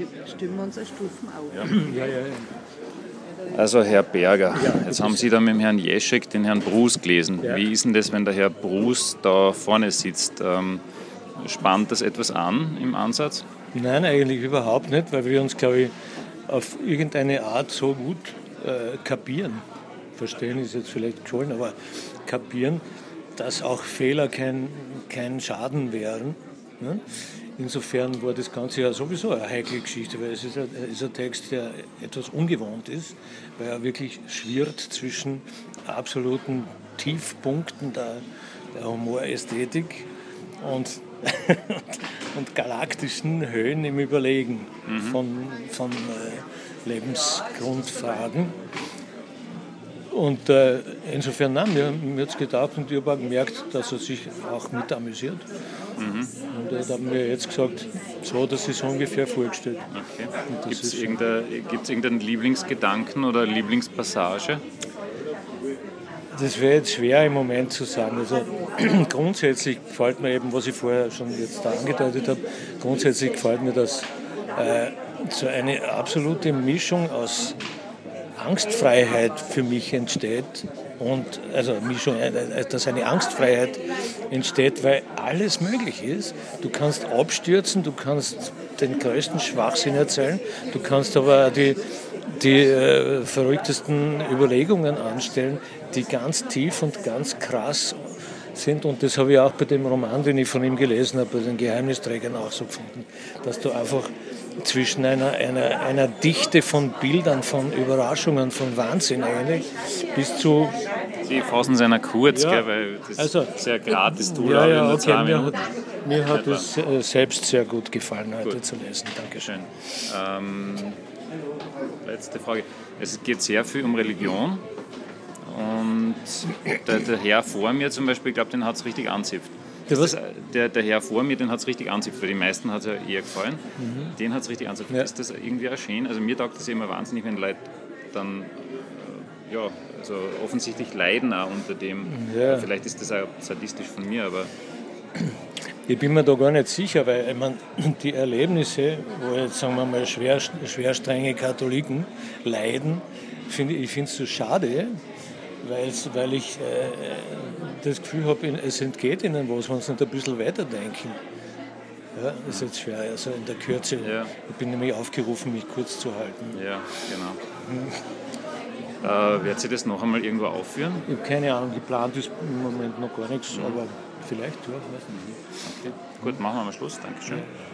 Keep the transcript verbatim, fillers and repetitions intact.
Stimmen wir unsere Stufen auf. Ja. Ja, ja, ja. Also Herr Berger, ja, jetzt haben Sie da mit dem Herrn Jeschek den Herrn Bruce gelesen. Ja. Wie ist denn das, wenn der Herr Bruce da vorne sitzt? Ähm, spannt das etwas an im Ansatz? Nein, eigentlich überhaupt nicht, weil wir uns, glaube ich, auf irgendeine Art so gut äh, kapieren. Verstehen ist jetzt vielleicht geschollen, aber kapieren, dass auch Fehler kein, kein Schaden wären. Ne? Insofern war das Ganze ja sowieso eine heikle Geschichte, weil es ist ein, ist ein Text, der etwas ungewohnt ist, weil er wirklich schwirrt zwischen absoluten Tiefpunkten der, der Humorästhetik und, und galaktischen Höhen im Überlegen mhm. von, von äh, Lebensgrundfragen. Und äh, insofern, nein, mir, mir hat es gedacht und ich habe auch gemerkt, dass er sich auch mit amüsiert. Mhm. Und er hat mir jetzt gesagt, so hat er sich so ungefähr vorgestellt. Okay. Gibt es irgendein, irgendeinen Lieblingsgedanken oder Lieblingspassage? Das wäre jetzt schwer im Moment zu sagen. Also grundsätzlich gefällt mir eben, was ich vorher schon jetzt da angedeutet habe, grundsätzlich gefällt mir, dass äh, so eine absolute Mischung aus Angstfreiheit für mich entsteht und also Mischung, dass eine Angstfreiheit entsteht, weil alles möglich ist. Du kannst abstürzen, du kannst den größten Schwachsinn erzählen, du kannst aber die, die äh, verrücktesten Überlegungen anstellen, die ganz tief und ganz krass sind. Und das habe ich auch bei dem Roman, den ich von ihm gelesen habe, bei den Geheimnisträgern auch so gefunden, dass du einfach zwischen einer, einer, einer Dichte von Bildern, von Überraschungen, von Wahnsinn eigentlich, bis zu... Sie fassen es einer kurz, ja, gell, weil das also, sehr gratis tut. Ja, ja, okay, mir hat, mir hat es äh, selbst sehr gut gefallen, heute gut. zu lesen. Dankeschön. Ähm, letzte Frage. Es geht sehr viel um Religion und der, der Herr vor mir zum Beispiel, ich glaube, den hat es richtig anzipft. Das, der, der Herr vor mir, den hat es richtig anzipft, weil die meisten hat es ja eher gefallen. Mhm. Den hat es richtig anzipft. Ja. Ist das irgendwie auch schön? Also mir taugt das immer wahnsinnig, wenn Leute dann äh, ja, also offensichtlich leiden auch unter dem. Ja. Vielleicht ist das auch sadistisch von mir, aber... Ich bin mir da gar nicht sicher, weil ich meine, die Erlebnisse, wo jetzt sagen wir mal schwer, schwer strenge Katholiken leiden, find ich, ich finde es so schade, weil ich äh, das Gefühl habe, es entgeht ihnen was, wenn sie nicht ein bisschen weiterdenken. Ja, das ist jetzt schwer, also in der Kürze. Ja. Ich bin nämlich aufgerufen, mich kurz zu halten. Ja, genau. Hm. Äh, wird sie das noch einmal irgendwo aufführen? Ich habe keine Ahnung, geplant ist im Moment noch gar nichts, mhm. aber vielleicht, ja, weiß nicht. Okay. Gut, machen wir mal Schluss. Dankeschön. Ja.